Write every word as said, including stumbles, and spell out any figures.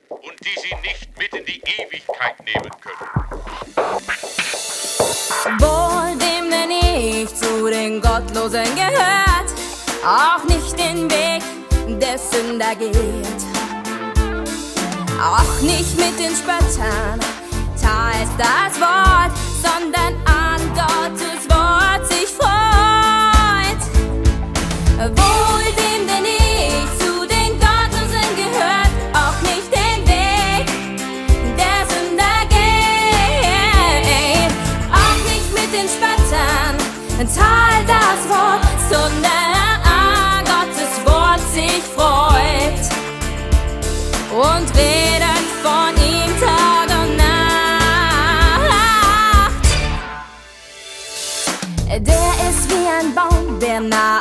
und die sie nicht mit in die Ewigkeit nehmen können. Wohl dem, der nicht zu den Gottlosen gehört, auch nicht den Weg der Sünder geht, auch nicht mit den Spöttern teilt das Wort, sondern an Gottes Wort sich freut. Wohl dem, der nicht zu den Gottlosen gehört, auch nicht den Weg der Sünder geht, auch nicht mit den Spöttern teilt das Wort, sondern an Gottes Wort sich freut und redet von ihm Tag und Nacht. Der ist wie ein Baum, der nah